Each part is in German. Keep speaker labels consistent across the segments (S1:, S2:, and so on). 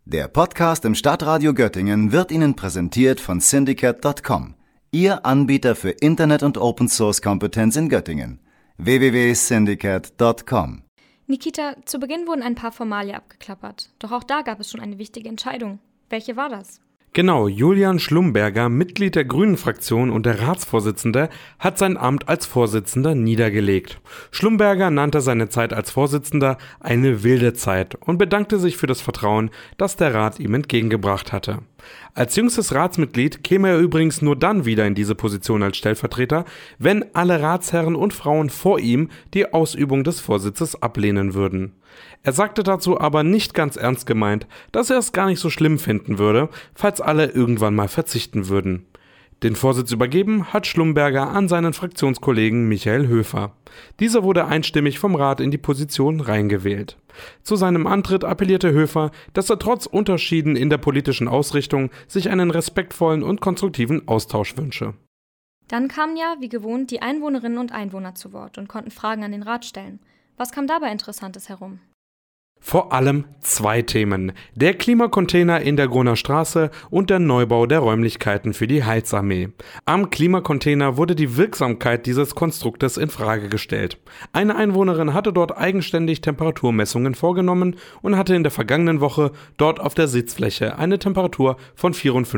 S1: Der Podcast im Stadtradio Göttingen wird Ihnen präsentiert von Syndicate.com, Ihr Anbieter für Internet- und Open-Source-Kompetenz in Göttingen. www.syndicate.com.
S2: Nikita, zu Beginn wurden ein paar Formalien abgeklappert. Doch auch da gab es schon eine wichtige Entscheidung. Welche war das?
S3: Genau, Julian Schlumberger, Mitglied der Grünen-Fraktion und der Ratsvorsitzende, hat sein Amt als Vorsitzender niedergelegt. Schlumberger nannte seine Zeit als Vorsitzender eine wilde Zeit und bedankte sich für das Vertrauen, das der Rat ihm entgegengebracht hatte. Als jüngstes Ratsmitglied käme er übrigens nur dann wieder in diese Position als Stellvertreter, wenn alle Ratsherren und Frauen vor ihm die Ausübung des Vorsitzes ablehnen würden. Er sagte dazu aber nicht ganz ernst gemeint, dass er es gar nicht so schlimm finden würde, falls alle irgendwann mal verzichten würden. Den Vorsitz übergeben hat Schlumberger an seinen Fraktionskollegen Michael Höfer. Dieser wurde einstimmig vom Rat in die Position reingewählt. Zu seinem Antritt appellierte Höfer, dass er trotz Unterschieden in der politischen Ausrichtung sich einen respektvollen und konstruktiven Austausch wünsche.
S2: Dann kamen ja, wie gewohnt, die Einwohnerinnen und Einwohner zu Wort und konnten Fragen an den Rat stellen. Was kam dabei Interessantes herum?
S3: Vor allem zwei Themen: der Klimacontainer in der Groner Straße und der Neubau der Räumlichkeiten für die Heilsarmee. Am Klimacontainer wurde die Wirksamkeit dieses Konstruktes in Frage gestellt. Eine Einwohnerin hatte dort eigenständig Temperaturmessungen vorgenommen und hatte in der vergangenen Woche dort auf der Sitzfläche eine Temperatur von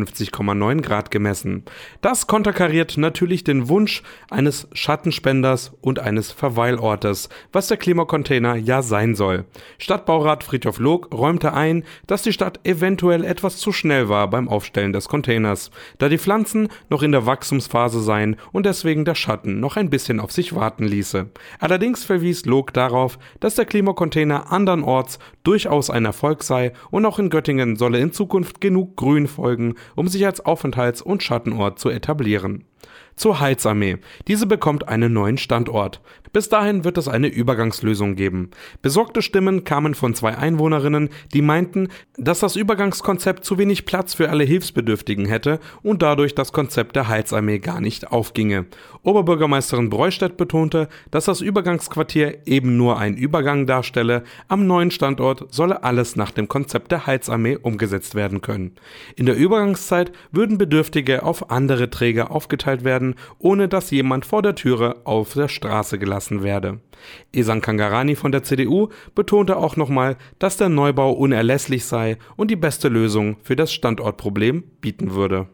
S3: 54,9 Grad gemessen. Das konterkariert natürlich den Wunsch eines Schattenspenders und eines Verweilortes, was der Klimacontainer ja sein soll. Stadtbaurat Friedhof Log räumte ein, dass die Stadt eventuell etwas zu schnell war beim Aufstellen des Containers, da die Pflanzen noch in der Wachstumsphase seien und deswegen der Schatten noch ein bisschen auf sich warten ließe. Allerdings verwies Log darauf, dass der Klimacontainer andernorts durchaus ein Erfolg sei und auch in Göttingen solle in Zukunft genug Grün folgen, um sich als Aufenthalts- und Schattenort zu etablieren. Zur Heilsarmee. Diese bekommt einen neuen Standort. Bis dahin wird es eine Übergangslösung geben. Besorgte Stimmen kamen von zwei Einwohnerinnen, die meinten, dass das Übergangskonzept zu wenig Platz für alle Hilfsbedürftigen hätte und dadurch das Konzept der Heilsarmee gar nicht aufginge. Oberbürgermeisterin Breustedt betonte, dass das Übergangsquartier eben nur ein Übergang darstelle. Am neuen Standort solle alles nach dem Konzept der Heilsarmee umgesetzt werden können. In der Übergangszeit würden Bedürftige auf andere Träger aufgeteilt werden, ohne dass jemand vor der Türe auf der Straße gelassen werde. Ehsan Kangarani von der CDU betonte auch nochmal, dass der Neubau unerlässlich sei und die beste Lösung für das Standortproblem bieten würde.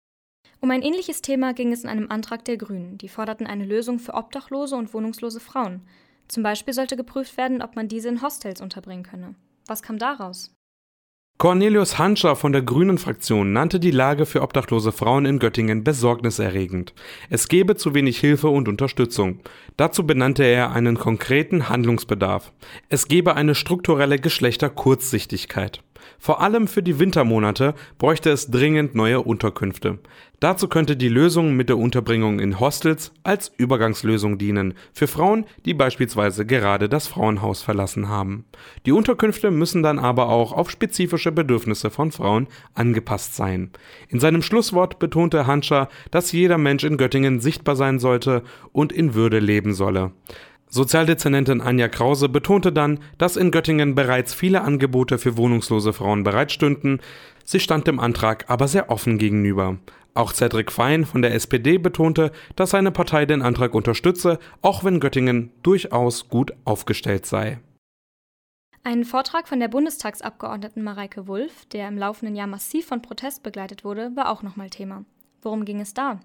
S2: Um ein ähnliches Thema ging es in einem Antrag der Grünen. Die forderten eine Lösung für obdachlose und wohnungslose Frauen. Zum Beispiel sollte geprüft werden, ob man diese in Hostels unterbringen könne. Was kam daraus?
S3: Cornelius Hantscher von der Grünen-Fraktion nannte die Lage für obdachlose Frauen in Göttingen besorgniserregend. Es gebe zu wenig Hilfe und Unterstützung. Dazu benannte er einen konkreten Handlungsbedarf. Es gebe eine strukturelle Geschlechterkurzsichtigkeit. Vor allem für die Wintermonate bräuchte es dringend neue Unterkünfte. Dazu könnte die Lösung mit der Unterbringung in Hostels als Übergangslösung dienen, für Frauen, die beispielsweise gerade das Frauenhaus verlassen haben. Die Unterkünfte müssen dann aber auch auf spezifische Bedürfnisse von Frauen angepasst sein. In seinem Schlusswort betonte Hantscher, dass jeder Mensch in Göttingen sichtbar sein sollte und in Würde leben solle. Sozialdezernentin Anja Krause betonte dann, dass in Göttingen bereits viele Angebote für wohnungslose Frauen bereitstünden. Sie stand dem Antrag aber sehr offen gegenüber. Auch Cedric Fein von der SPD betonte, dass seine Partei den Antrag unterstütze, auch wenn Göttingen durchaus gut aufgestellt sei.
S2: Ein Vortrag von der Bundestagsabgeordneten Mareike Wulff, der im laufenden Jahr massiv von Protest begleitet wurde, war auch nochmal Thema. Worum ging es da?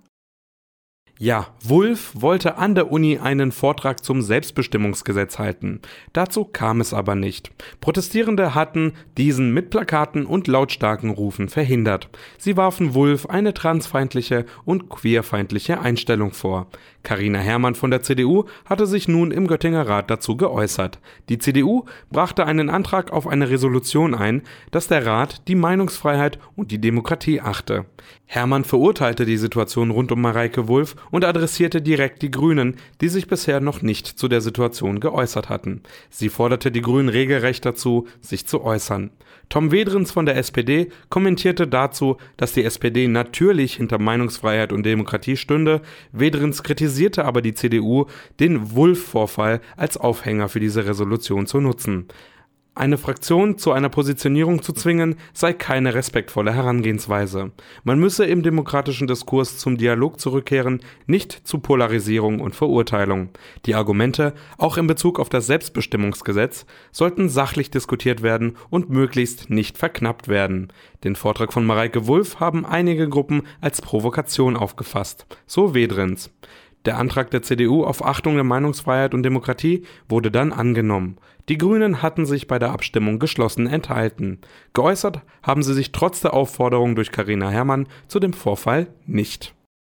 S3: Ja, Wulff wollte an der Uni einen Vortrag zum Selbstbestimmungsgesetz halten. Dazu kam es aber nicht. Protestierende hatten diesen mit Plakaten und lautstarken Rufen verhindert. Sie warfen Wulff eine transfeindliche und queerfeindliche Einstellung vor. Carina Herrmann von der CDU hatte sich nun im Göttinger Rat dazu geäußert. Die CDU brachte einen Antrag auf eine Resolution ein, dass der Rat die Meinungsfreiheit und die Demokratie achte. Herrmann verurteilte die Situation rund um Mareike Wulff und adressierte direkt die Grünen, die sich bisher noch nicht zu der Situation geäußert hatten. Sie forderte die Grünen regelrecht dazu, sich zu äußern. Tom Wedrins von der SPD kommentierte dazu, dass die SPD natürlich hinter Meinungsfreiheit und Demokratie stünde. Wedrins kritisierte aber die CDU, den Wulff-Vorfall als Aufhänger für diese Resolution zu nutzen. Eine Fraktion zu einer Positionierung zu zwingen, sei keine respektvolle Herangehensweise. Man müsse im demokratischen Diskurs zum Dialog zurückkehren, nicht zu Polarisierung und Verurteilung. Die Argumente, auch in Bezug auf das Selbstbestimmungsgesetz, sollten sachlich diskutiert werden und möglichst nicht verknappt werden. Den Vortrag von Mareike Wulff haben einige Gruppen als Provokation aufgefasst. So Wedrins. Der Antrag der CDU auf Achtung der Meinungsfreiheit und Demokratie wurde dann angenommen. Die Grünen hatten sich bei der Abstimmung geschlossen enthalten. Geäußert haben sie sich trotz der Aufforderung durch Carina Herrmann zu dem Vorfall nicht.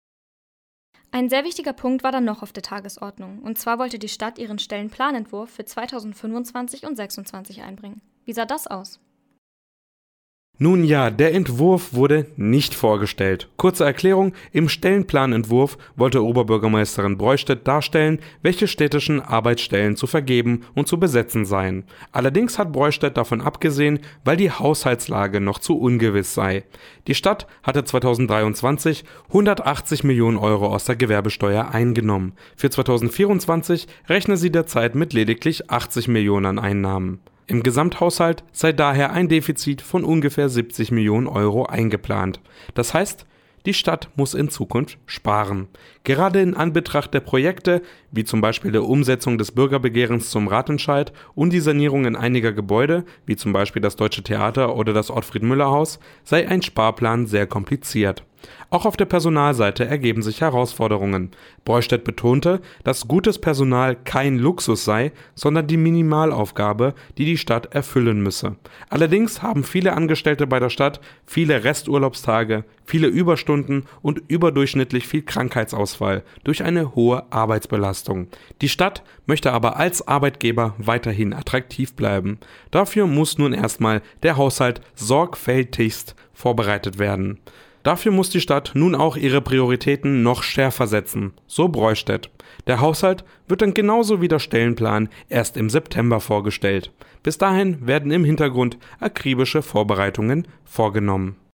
S2: Ein sehr wichtiger Punkt war dann noch auf der Tagesordnung. Und zwar wollte die Stadt ihren Stellenplanentwurf für 2025 und 2026 einbringen. Wie sah das aus?
S3: Nun ja, der Entwurf wurde nicht vorgestellt. Kurze Erklärung, im Stellenplanentwurf wollte Oberbürgermeisterin Breustedt darstellen, welche städtischen Arbeitsstellen zu vergeben und zu besetzen seien. Allerdings hat Breustedt davon abgesehen, weil die Haushaltslage noch zu ungewiss sei. Die Stadt hatte 2023 180 Millionen Euro aus der Gewerbesteuer eingenommen. Für 2024 rechne sie derzeit mit lediglich 80 Millionen an Einnahmen. Im Gesamthaushalt sei daher ein Defizit von ungefähr 70 Millionen Euro eingeplant. Das heißt, die Stadt muss in Zukunft sparen. Gerade in Anbetracht der Projekte, wie zum Beispiel der Umsetzung des Bürgerbegehrens zum Ratentscheid und die Sanierungen einiger Gebäude, wie zum Beispiel das Deutsche Theater oder das Ottfried-Müller-Haus, sei ein Sparplan sehr kompliziert. Auch auf der Personalseite ergeben sich Herausforderungen. Breustedt betonte, dass gutes Personal kein Luxus sei, sondern die Minimalaufgabe, die die Stadt erfüllen müsse. Allerdings haben viele Angestellte bei der Stadt viele Resturlaubstage, viele Überstunden und überdurchschnittlich viel Krankheitsausfall durch eine hohe Arbeitsbelastung. Die Stadt möchte aber als Arbeitgeber weiterhin attraktiv bleiben. Dafür muss nun erstmal der Haushalt sorgfältigst vorbereitet werden. Dafür muss die Stadt nun auch ihre Prioritäten noch schärfer setzen, so Breustedt. Der Haushalt wird dann genauso wie der Stellenplan erst im September vorgestellt. Bis dahin werden im Hintergrund akribische Vorbereitungen vorgenommen.